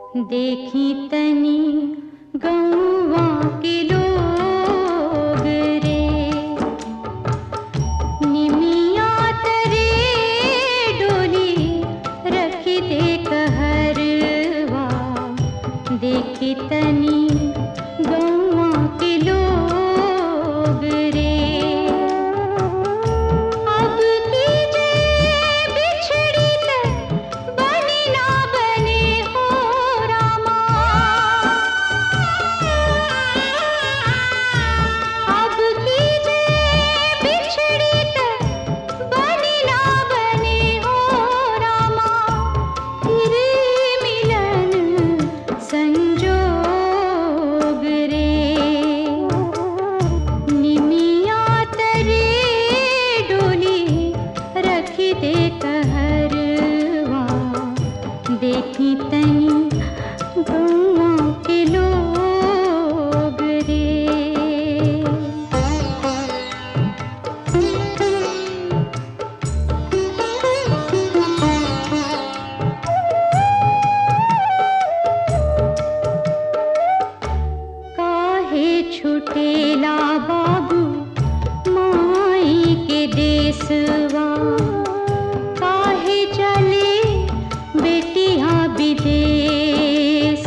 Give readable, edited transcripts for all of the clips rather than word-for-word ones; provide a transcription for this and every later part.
देखी तनी गौवा के लोग रे, निमिया तरे डोली रखी दे कहरवा। देखी तनी गौवा के लोग रे, अब कीजे बिछड़ी ते बनी ना बने हो रामा। अब कीजे बिछड़ी ते बनी ना बने हो रामा। फिर मिलन संजोग रे, निमिया तरे डोली रखी दे कहरवा। देखी तनी गौवा के लोग रे। काहे छुटेला बाबू माई के देसवा। काहे चले बेटिया विदेश।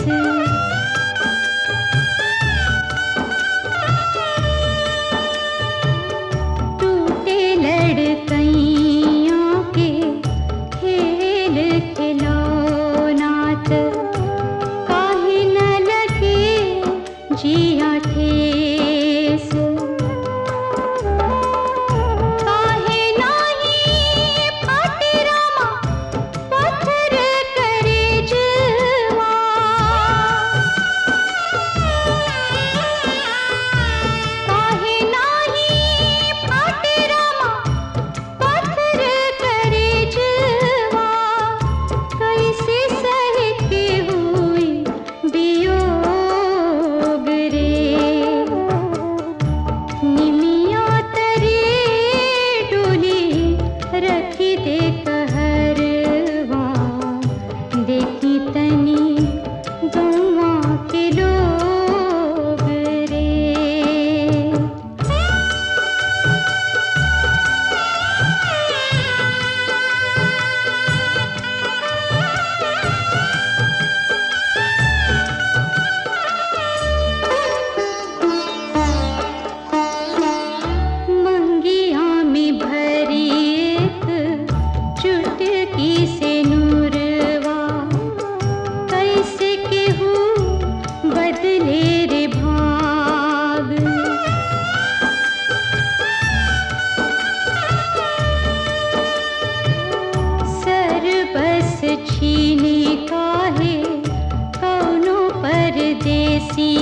टूटे लड़कइयां के खेल खिलौनात। काहे न लगे जिया ठेस। काहे नाही फाटे रामा पत्थर करे जवा। काहे नाही फाटे रामा पत्थर करे जवा। कैसे सह के हुई वियोग रे, निमिया तरे डोली रखी दे कहरवा। देखी तनी गौवा के लोग रे। मंगिया में भरी एक चुटकी से नूरवा। कैसे केहू बदले रे भाग। सर बस छीनी काहे कौनो परदेसी